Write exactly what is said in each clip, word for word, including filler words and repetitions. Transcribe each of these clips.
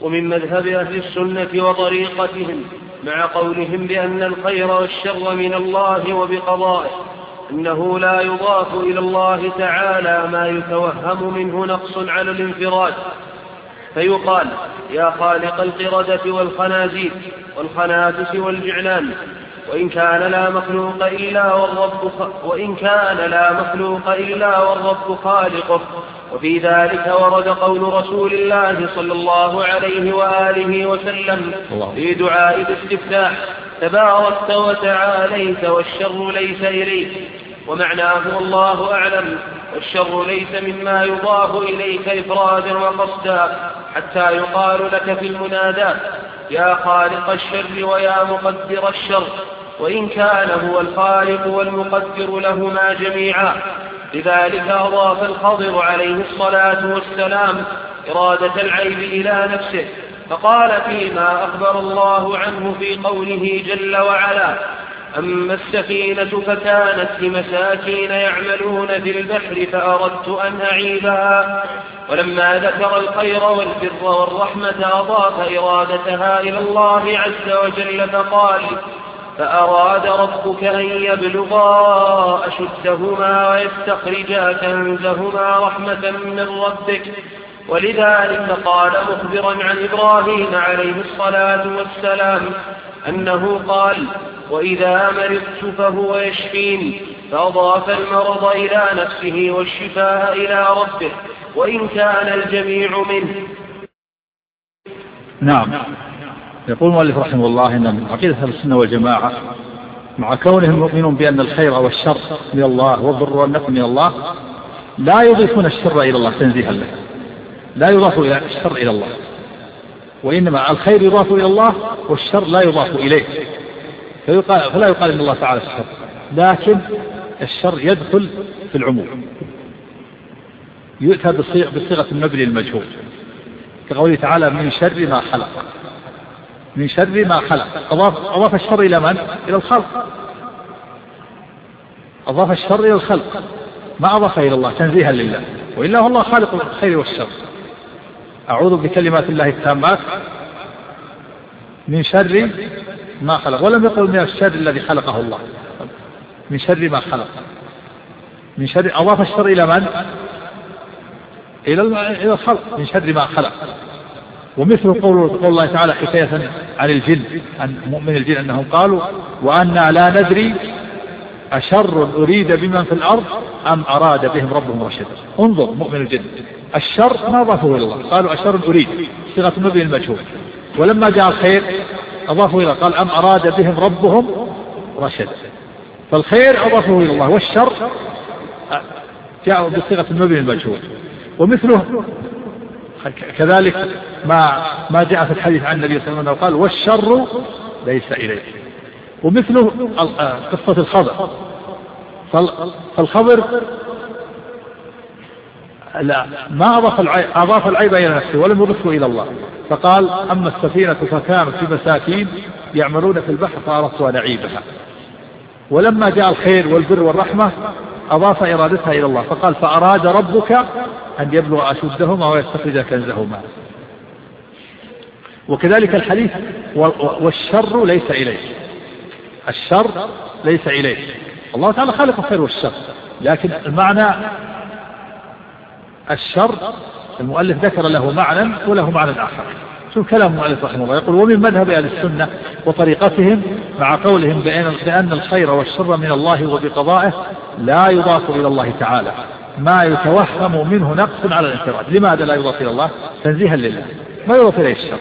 ومن مذهب أهل السنة وطريقتهم مع قولهم بأن الخير والشر من الله وبقضائه أنه لا يضاف إلى الله تعالى ما يتوهم منه نقص على الانفراد، فيقال يا خالق القردة والخنازير والخنافس والجعلان، وإن كان لا مخلوق إلا والرب وإن كان لا مخلوق إلا والرب خالقه. وفي ذلك ورد قول رسول الله صلى الله عليه وآله وسلم في دعاء الاستفتاح تباركت وتعاليت والشر ليس إليك، ومعناه الله أعلم، والشر ليس مما يضاف إليك إفرادا وقصدا، حتى يقال لك في المنادات يا خالق الشر ويا مقدر الشر، وإن كان هو الخالق والمقدر لهما جميعا. لذلك أضاف الخضر عليه الصلاة والسلام إرادة العيب إلى نفسه، فقال فيما أخبر الله عنه في قوله جل وعلا أما السفينة فكانت لمساكين يعملون في البحر فأردت أن أعيبها. ولما ذكر الخير والبر والرحمة أضاف إرادتها إلى الله عز وجل فقال فأراد ربك أن يبلغا أشدهما ويستخرجا كنزهما رحمة من ربك. ولذلك قال مخبرا عن إبراهيم عليه الصلاة والسلام أنه قال وإذا مرضت فهو يشفين، فأضاف المرض إلى نفسه والشفاء إلى ربه، وإن كان الجميع منه. نعم. يقول المؤلف رحمه الله إن من عقيدة أهل السنة والجماعة مع كونهم يؤمنون بأن الخير والشر من الله والضر والنفع من الله لا يضيفون الشر إلى الله تنزيها له، لا يضاف إلى الشر إلى الله، وإنما الخير يضاف إلى الله والشر لا يضاف إليه، فيقال فلا يقال إن الله تعالى الشر، لكن الشر يدخل في العموم، يؤتى بصيغة المبني المجهول كقوله تعالى من شر ما خلق، من شر ما خلق، أضاف, أضاف الشر إلى من؟ إلى الخلق، أضاف الشر إلى الخلق، ما أضاف إلى الله تنزيها لله، وإلا هو الله خالق الخير والشر. أعوذ بكلمات الله التامات من شر ما خلق، ولم يقل من الشر الذي خلقه الله، من شر ما خلق، من شر، أضاف الشر إلى من؟ إلى الخلق، من شر ما خلق. ومثل قول الله تعالى حكاية عن الجن، عن مؤمن الجن أنهم قالوا وأنا لا ندري أشر أريد بمن في الأرض أم أراد بهم ربهم رشدا. انظر مؤمن الجن، الشر ما أضافه إلى الله، قالوا أشر أريد صيغة المبني المجهول، ولما جاء الخير أضافه إلى قال أم أراد بهم ربهم رشدا، فالخير أضافه إلى الله والشر جاء بصيغة المبني المجهول. ومثله كذلك ما ما جاء في الحديث عن النبي صلى الله عليه وسلم قال والشر ليس إليه. ومثله قصة الخضر، فالخضر لا ما أضاف العيب, أضاف العيب إلى نفسه ولم يضفه إلى الله، فقال أما السفينة فكانت في مساكين يعملون في البحر فأردت أن أعيبها. ولما جاء الخير والبر والرحمة أضاف إرادتها إلى الله، فقال فأراد ربك أن يبلغ أشدهما ويستخرج كنزهما. وكذلك الحديث والشر ليس إليه، الشر ليس إليه، الله تعالى خالق الخير والشر، لكن المعنى الشر المؤلف ذكر له معنى وله معنى آخر. شوف كلام المؤلف رحمه الله، يقول ومن مذهب أهل السنة وطريقتهم مع قولهم بأن الخير والشر من الله وبقضائه لا يضاف إلى الله تعالى ما يتوهم منه نقص على الانفراد. لماذا لا يضاف إلى الله؟ تنزيها لله، ما يضاف إليه الشر.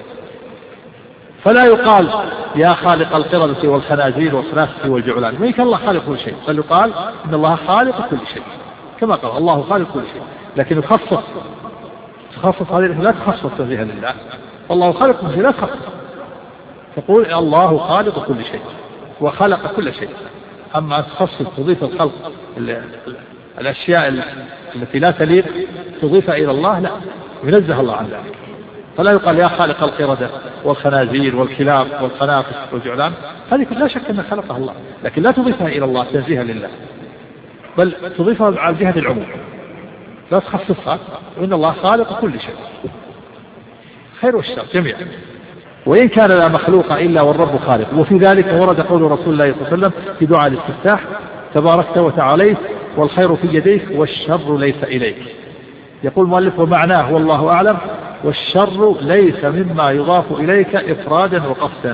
فلا يقال يا خالق القردة والخنازير والخنافس والجعلان، وإن كان الله خالق كل شيء، بل يقال إن الله خالق كل شيء كما قال الله خالق كل شيء، لكن يخصص تخصص هذه لا تخصص تنزيها لله، الله خالق كل شيء لا تخصص، تقول الله خالق كل شيء وخلق كل شيء. أما تخصص تضيف الخلق الأشياء التي لا تليق تضيفها إلى الله، لا، ينزه الله عن ذلك. فلا يقال يا خالق القردة والخنازير والكلاب والخنافس والجعلان، هذه لا شك أن خلقها الله، لكن لا تضيفها إلى الله تنزيها لله، بل تضيفها على جهة العموم، لا تخصصها، وإن الله خالق كل شيء. خير والشر جميعا، وإن كان لا مخلوق إلا والرب خالق. وفي ذلك ورد قول رسول الله صلى الله عليه وسلم في دعاء الاستفتاح: تباركت وتعاليت والخير في يديك والشر ليس إليك. يقول المؤلف: ومعناه والله أعلم: والشر ليس مما يضاف إليك إفرادا وقصدا.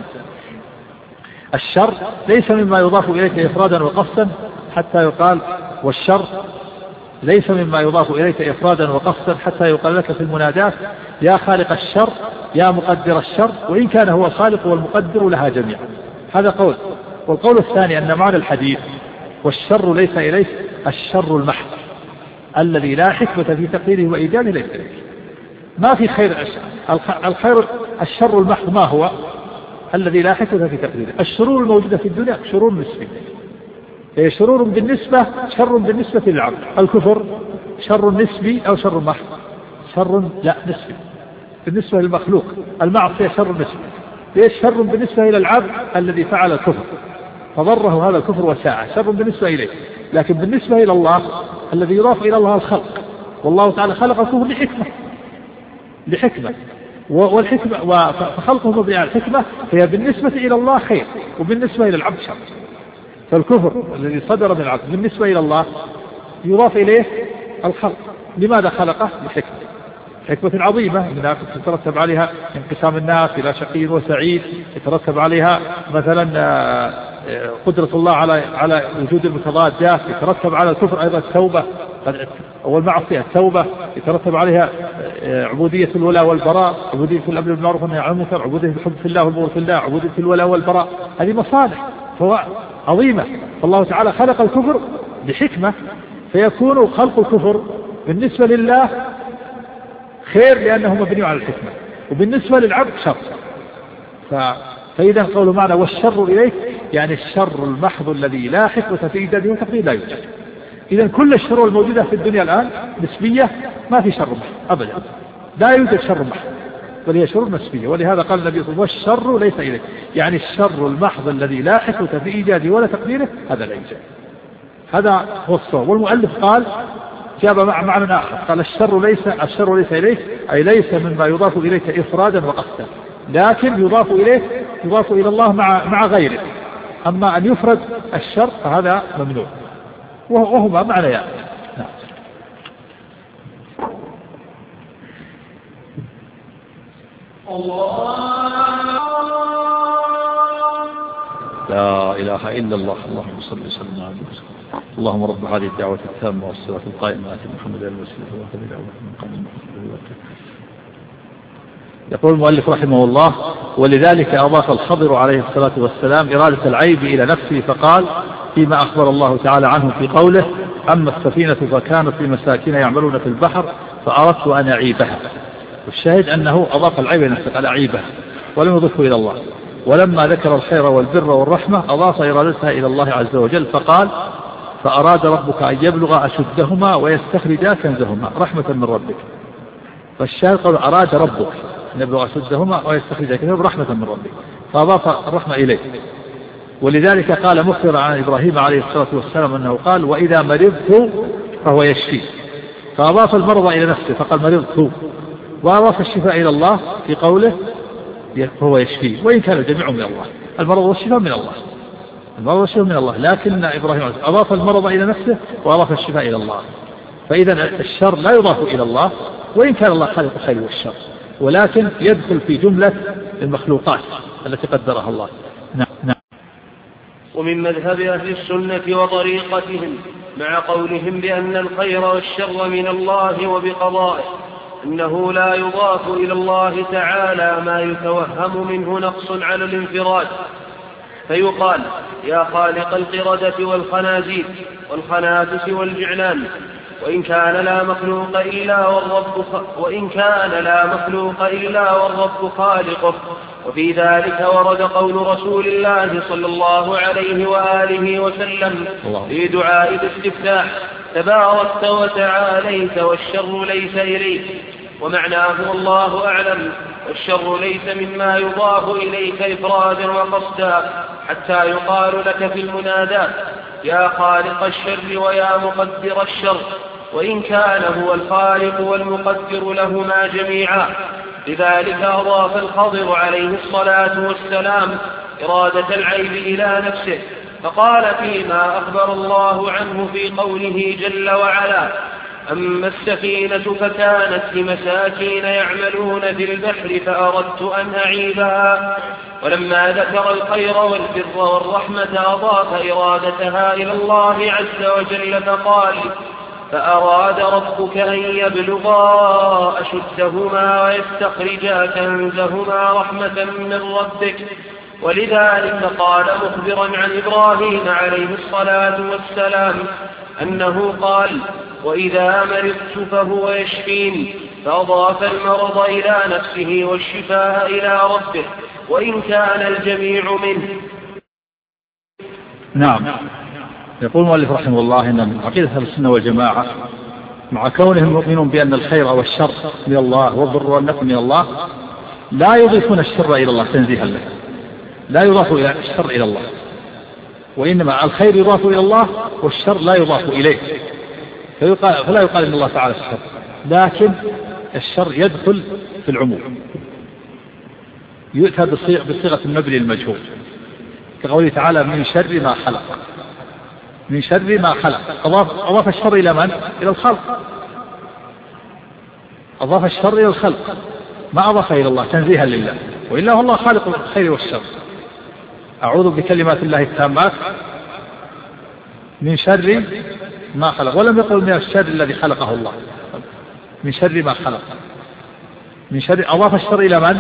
الشر ليس مما يضاف إليك إفرادا وقصدا حتى يقال والشر ليس مما يضاف إليك إفرادا وقصدا حتى يقال لك في المنادات: يا خالق الشر يا مقدر الشر، وإن كان هو الخالق والمقدر لها جميعا. هذا قول. والقول الثاني أن معنى الحديث والشر ليس إليك الشر المحض الذي لا حكمة في تقديره وإيجاده ليس إليك. ما في خير. الخير الشر المحض ما هو؟ الذي لا حكمة في تقديره. الشرور الموجودة في الدنيا شرور نسبية، شرور بالنسبة شر بالنسبة للعبد. الكفر شر نسبي أو شر محض؟ شر لا نسبي بالنسبة للمخلوق. المعصية شر نسبي. ليش؟ شر بالنسبة إلى العبد الذي فعل الكفر فضره هذا الكفر وساعة، شر بالنسبة إليه. لكن بالنسبة إلى الله الذي يضاف إلى الله الخلق، والله تعالى خلق الكفر لحكمة لحكمة والحكمة فخلقه مبني على الحكمة، فهي بالنسبة إلى الله خير وبالنسبة إلى العبد شر. فالكفر الذي صدر من العبد بالنسبة إلى الله يضاف إليه الخلق. لماذا خلقه؟ لحكمة حكمة عظيمة يترتب عليها انقسام الناس إلى شقي وسعيد، يترتب عليها مثلا قدرة الله على على وجود المتضادات، يترتب على الكفر أيضا التوبة والمعصية التوبة، يترتب عليها عبودية الولاء والبراء، عبودية الأمر بالمعروف والنهي عن المنكر، عبودية الحب في الله والبغض في الله، عبودية الولاء والبراء. هذه مصالح فوائد عظيمة. فالله تعالى خلق الكفر بحكمة، فيكون خلق الكفر بالنسبة لله خير لأنه مبني على الحكمة، وبالنسبة للعبد شر. فإذا قوله معنا والشر إليك يعني الشر المحض الذي لا حكمة في إيجاده وتقديره لا يوجد. إذا كل الشرور الموجودة في الدنيا الآن نسبية، ما في شر محض أبدا، لا يوجد شر محض، بل هي شرور نسبية. ولهذا قال النبي صلى الله عليه وسلم: والشر ليس إليك، يعني الشر المحض الذي لا حكمة في إيجاده ولا تقديره هذا لا يوجد. هذا هو الصواب. والمؤلف قال جاب مع معنى آخر، قال الشر ليس الشر ليس إليك أي ليس مما يضاف إليك إفرادا وقصدا، لكن يضاف إليه يضاف إلى الله مع مع غيره. أما أن يفرد الشر فهذا ممنوع، وهما معنى يعني. نعم. لا إله إلا الله. اللهم صل وسلم على محمد. اللهم رب هذه الدعوة التامة والصلاة القائمة آت محمد الوسيلة والفضيلة والمقام. يقول المؤلف رحمه الله: ولذلك أضاف الخضر عليه الصلاة والسلام إرادة العيب إلى نفسه، فقال فيما أخبر الله تعالى عنه في قوله: أما السفينة فكانت لمساكين يعملون في البحر فأردت أن أعيبها. والشاهد أنه أضاف العيب إلى نفسه، قال أعيبها ولم يضفه إلى الله. ولما ذكر الخير والبر والرحمة أضاف إرادتها إلى الله عز وجل، فقال: فأراد ربك أن يبلغ أشدهما ويستخرجا كنزهما رحمة من ربك. فالشاهد قال: أراد ربك أن يبلغ أشدهما ويستخرجا كنزهما رحمة من ربك، فأضاف الرحمة إليه. ولذلك قال مخبرا عن إبراهيم عليه الصلاة والسلام أنه قال: وإذا مرضت فهو يشفي، فأضاف المرض إلى نفسه فقال مرضت، وأضاف الشفاء إلى الله في قوله فهو يشفي، وإن كان الجميع من الله. المرض والشفاء من الله، المرض والشفاء من الله، لكن إبراهيم أضاف المرض إلى نفسه وأضاف الشفاء إلى الله. فإذا الشر لا يضاف إلى الله، وإن كان الله خالق الخير والشر، ولكن يدخل في جملة المخلوقات التي قدرها الله. نعم. نعم. ومن مذهب أهل السنة وطريقتهم مع قولهم بأن الخير والشر من الله وبقضائه أنه لا يضاف إلى الله تعالى ما يتوهم منه نقص على الانفراد، فيقال: يا خالق القردة والخنازير والخنافس والجعلان، وإن كان لا مخلوق إلا والرب وإن كان لا مخلوق إلا والرب خالقه. وفي ذلك ورد قول رسول الله صلى الله عليه وآله وسلم في دعاء الاستفتاح: تباركت وتعاليت والشر ليس إليك. ومعناه والله أعلم: والشر ليس مما يضاف إليك إفرادا وقصدا، حتى يقال لك في المنادات: يا خالق الشر ويا مقدر الشر، وإن كان هو الخالق والمقدر لهما جميعا. لذلك أضاف الخضر عليه الصلاة والسلام إرادة العيب إلى نفسه، فقال فيما أخبر الله عنه في قوله جل وعلا: أما السفينة فكانت لمساكين يعملون في البحر فأردت أن أعيبها. ولما ذكر الخير والبر والرحمة أضاف إرادتها إلى الله عز وجل فقال: فأراد ربك أن يبلغا أشدهما ويستخرجا كنزهما رحمة من ربك. ولذلك قال مخبرا عن إبراهيم عليه الصلاة والسلام أنه قال: وإذا مرضت فهو يشفين، فأضاف المرض إلى نفسه والشفاء إلى ربه، وإن كان الجميع منه. نعم. يقول المؤلف رحمه الله إن من عقيدة أهل السنة والجماعة مع كونهم يؤمنون بأن الخير والشر من الله والضر والنفع من الله، لا يضيفون الشر إلى الله تنزيها له، لا يضاف إلى الشر إلى الله، وإنما الخير يضاف إلى الله والشر لا يضاف إليه، فلا يقال إن الله تعالى الشر، لكن الشر يدخل في العموم، يؤتى بصيغة المبني المجهول كقوله تعالى: من شر ما خلق، من شر ما خلق، أضاف, أضاف الشر إلى من؟ إلى الخلق، أضاف الشر إلى الخلق، ما أضاف إلى الله تنزيها لله، وإلا هو الله خالق الخير والشر. أعوذ بكلمات الله التامات من شر ما خلق، ولم يقل من الشر الذي خلقه الله، من شر ما خلق، من شر، أضاف الشر إلى من؟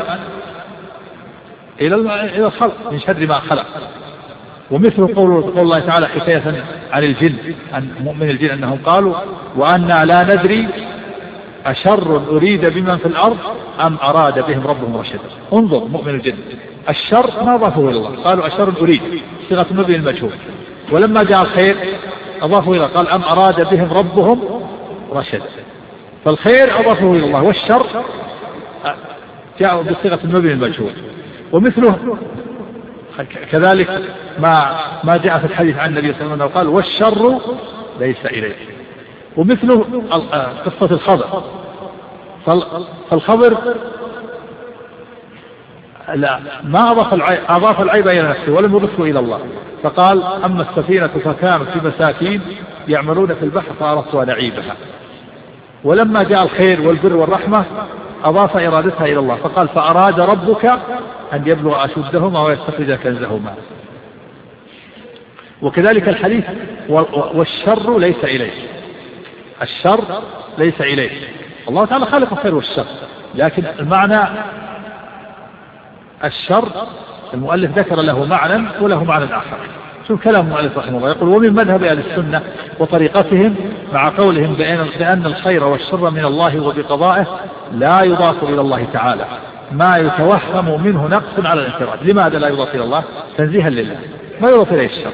إلى الخلق، من شر ما خلق. ومثل قول الله تعالى حكاية عن الجن، عن مؤمن الجن أنهم قالوا: وأنا لا ندري أشر أريد بمن في الأرض أم أراد بهم ربهم رشدا. انظر، مؤمن الجن الشر ما أضافه إلى الله، قالوا أشر أريد، صيغة المبني المجهول، ولما جاء الخير أضافه إلى، قال: أم أراد بهم ربهم رشدا. فالخير أضافه إلى الله، والشر جاء بصيغة المبني المجهول. ومثله كذلك ما ما جاء في الحديث عن النبي صلى الله عليه وسلم قال: والشر ليس إليه. ومثله قصة الخضر، فالخضر لا ما أضاف العيب, أضاف العيب إلى نفسه ولم يضفه إلى الله، فقال: أما السفينة فكانت في مساكين يعملون في البحر فأردت أن أعيبها. ولما جاء الخير والبر والرحمة أضاف إرادتها إلى الله، فقال: فأراد ربك أن يبلغ أشدهما ويستخرج كنزهما. وكذلك الحديث: والشر ليس إليه، الشر ليس إليه، الله تعالى خالق الخير والشر، لكن المعنى الشر المؤلف ذكر له معنى وله معنى آخر. شوف كلام المؤلف رحمه الله، يقول: ومن مذهب أهل السنة وطريقتهم مع قولهم بأن الخير والشر من الله وبقضائه لا يضاف إلى الله تعالى ما يتوهم منه نقص على الانفراد. لماذا لا يضاف إلى الله؟ تنزيها لله، ما يضاف إليه الشر.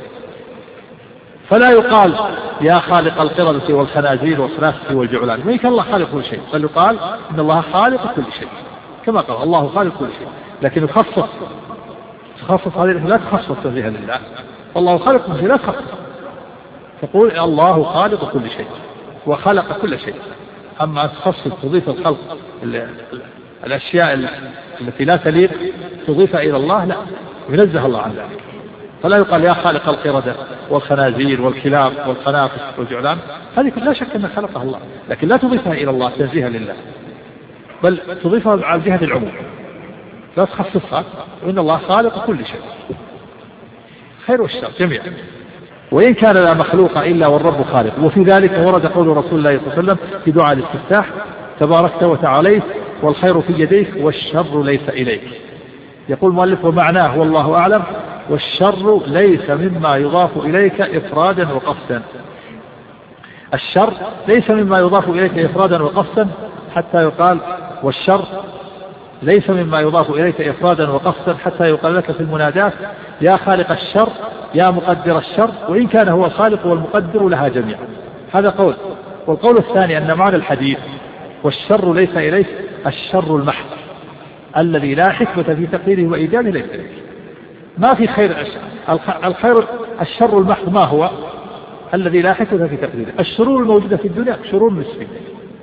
فلا يقال: يا خالق القردة والخنازير والخنافس والجعلان، وإن كان الله خالق كل شيء، بل يقال إن الله خالق كل شيء، كما قال الله خالق كل شيء، لكن يخصص تخصص هذه، لا تخصص تنزيها لله، والله خالق كل شيء لا تخصص، تقول الله خالق كل شيء وخلق كل شيء. أما تخصص تضيف الخلق الأشياء التي لا تليق تضيفها إلى الله، لا، ينزه الله عن ذلك. فلا يقال: يا خالق القردة والخنازير والكلاب والخنافس والجعلان، هذه لا شك أن خلقها الله، لكن لا تضيفها إلى الله تنزيها لله، بل تضيفها على جهة العموم، لا تخصصها، وإن الله خالق كل شيء، خير والشر جميعا. وإن كان لا مخلوق إلا والرب خالق. وفي ذلك ورد قول رسول الله صلى الله عليه وسلم في دعاء الاستفتاح: تباركت وتعاليت والخير في يديك والشر ليس إليك. يقول المؤلف: ومعناه والله أعلم: والشر ليس مما يضاف إليك إفرادا وقصدا. الشر ليس مما يضاف إليك إفرادا وقصدا حتى يقال، والشر ليس مما يضاف إليك إفرادا وقصدا حتى يقال لك في المنادات: يا خالق الشر، يا مقدر الشر، وإن كان هو الخالق والمقدر لها جميعا. هذا قول. والقول الثاني أن معنى الحديث والشر ليس إليك الشر المحض الذي لا حكمة في تقديره وإيجاده ليس إليك، ما في خير. الخير الشر المحض ما هو؟ الذي لا حكمة في تقديره. الشرور الموجودة في الدنيا شرور نسبية،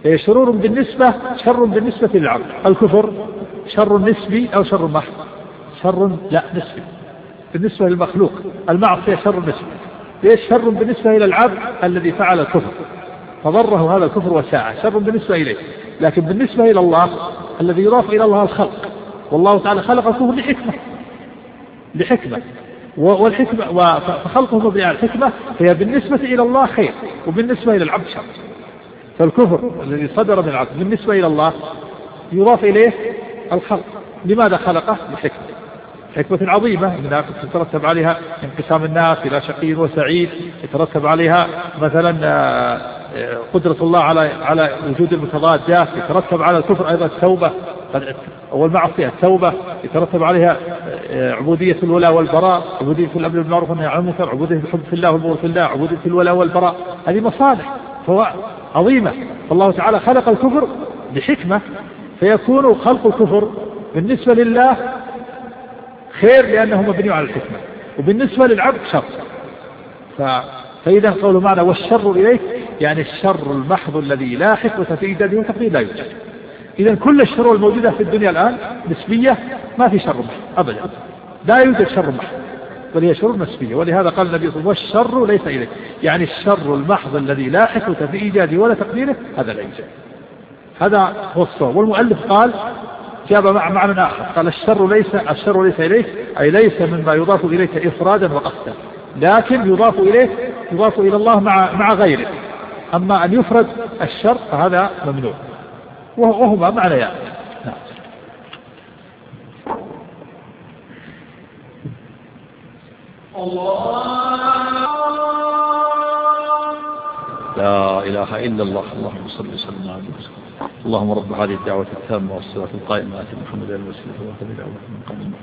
هي شرور بالنسبة شر بالنسبة للعبد. الكفر شر نسبي أو شر محض؟ شر لا نسبي بالنسبة للمخلوق. المعصية شر نسبي. ليش؟ شر بالنسبة إلى العبد الذي فعل الكفر فضره هذا الكفر وساعة، شر بالنسبة إليه. لكن بالنسبة إلى الله الذي يضاف إلى الله الخلق، والله تعالى خلق الكفر لحكمة لحكمة والحكمة فخلقه مبني على الحكمة، هي بالنسبة إلى الله خير وبالنسبة إلى العبد شر. فالكفر الذي صدر من العبد بالنسبة إلى الله يضاف إليه الخلق. لماذا خلقه؟ لحكمة حكمة عظيمة منها يترتب عليها انقسام الناس إلى شقي وسعيد، يترتب عليها مثلا قدرة الله على على وجود المتضادات، يترتب على الكفر أيضا التوبة والمعصية التوبة، يترتب عليها عبودية الولاء والبراء، عبودية الأمر بالمعروف والنهي عن المنكر، عبودية الحب في الله والبغض في الله، عبودية الولاء والبراء. هذه مصالح عظيمة. فالله تعالى خلق الكفر بحكمة، فيكون خلق الكفر بالنسبة لله خير لأنه مبني على الحكمة، وبالنسبة للعبد شر. فإذا قولوا معنا والشر إليك يعني الشر المحض الذي لا حكمة في إيجاده وتقديره لا يوجد. إذا كل الشرور الموجودة في الدنيا الآن نسبية، ما في شر محض أبدا، لا يوجد شر محض، بل هي شرور نسبية. ولهذا قال النبي صلى الله عليه وسلم والشر ليس إليك، يعني الشر المحض الذي لا حكمة في إيجاده ولا تقديره هذا لا يوجد. هذا هو الصواب. والمؤلف قال جاب مع معنى آخر، قال الشر ليس الشر ليس إليك أي ليس مما يضاف إليك إفرادا وقصدا، لكن يضاف إليك يضاف إلى الله مع مع غيره. أما أن يفرد الشر فهذا ممنوع، وهما معنى يعني. نعم. لا إله إلا الله. اللهم صل وسلم على محمد. اللهم رب هذه الدعوة التامة والصلاة القائمة آت محمد الوسيلة والفضيلة من قبل.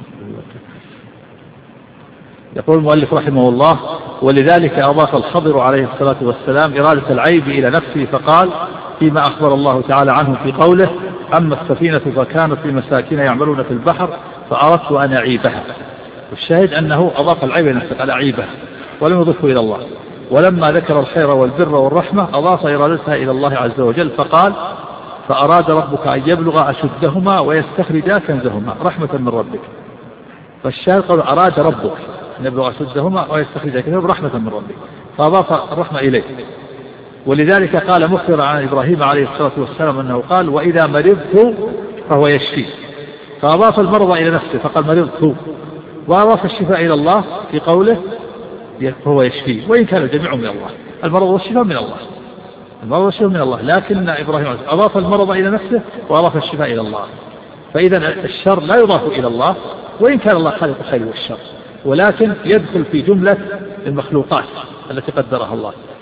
يقول المؤلف رحمه الله: ولذلك أضاف الخضر عليه الصلاة والسلام إرادة العيب إلى نفسه، فقال فيما أخبر الله تعالى عنه في قوله: أما السفينة فكانت لمساكين يعملون في البحر فأردت أن أعيبها. والشاهد أنه أضاف العيب إلى نفسه، قال أعيبها ولم يضفه إلى الله. ولما ذكر الخير والبر والرحمة أضاف إرادتها إلى الله عز وجل، فقال: فأراد ربك أن يبلغ أشدهما ويستخرجا كنزهما رحمة من ربك. فالشاهد قال أراد ربك أن يبلغ أشدهما ويستخرجا كنزهما رحمة من ربك، فأضاف الرحمة إليه. ولذلك قال مخبرا عن إبراهيم عليه الصلاة والسلام أنه قال: وإذا مرضت فهو يشفي، فأضاف المرض إلى نفسه فقال مرضت، وأضاف الشفاء إلى الله في قوله فهو يشفي، وإن كان الجميع من الله. المرض والشفاء من الله، المرض والشفاء من الله، لكن إبراهيم أضاف المرض إلى نفسه وأضاف الشفاء إلى الله. فإذا الشر لا يضاف إلى الله، وإن كان الله خالق الخير والشر، ولكن يدخل في جملة المخلوقات التي قدرها الله.